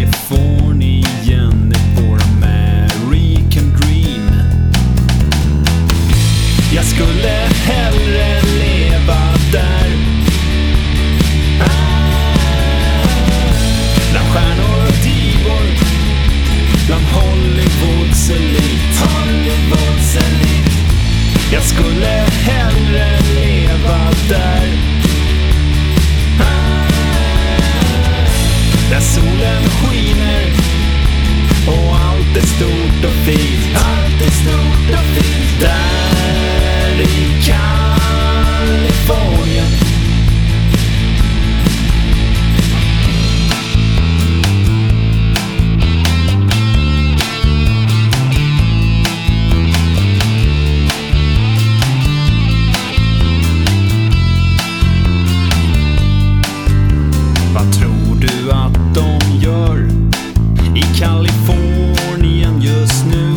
Kalifornien är vår American dream. Jag skulle hellre leva där, bland stjärnor och divor, bland Hollywoods elit. Jag skulle hellre leva där, där solen skiner och allt är stort och fint. Där i Kalifornien. Vad tror du att de gör i Kalifornien just nu?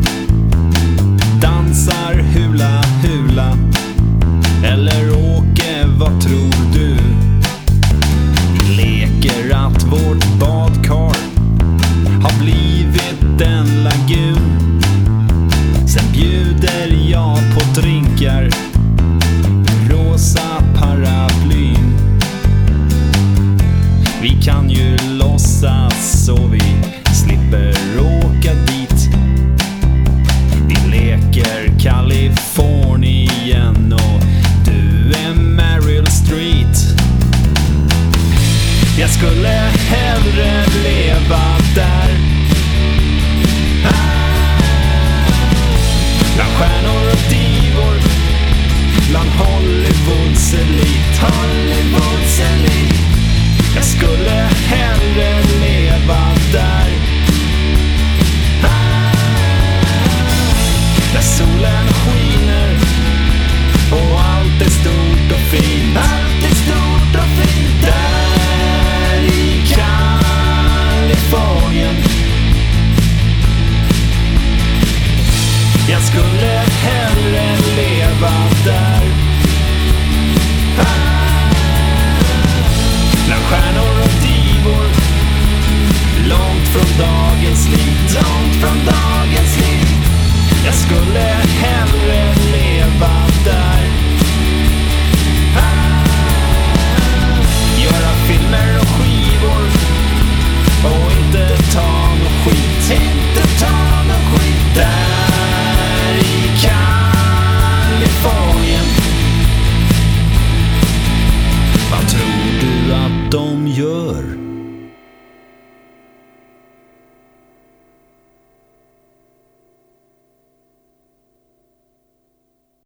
Dansar hula hula eller åker, vad tror du? Vi leker att vårt badkar har blivit en lagun. Sen bjuder jag på drinkar, rosa paraplyn. Vi kan ju låtsas så vi slipper åka dit. Vi leker Kalifornien och du är Meryl Street. Jag skulle hellre leva där, bland stjärnor och divor, bland Hollywoods elit. Jag skulle hellre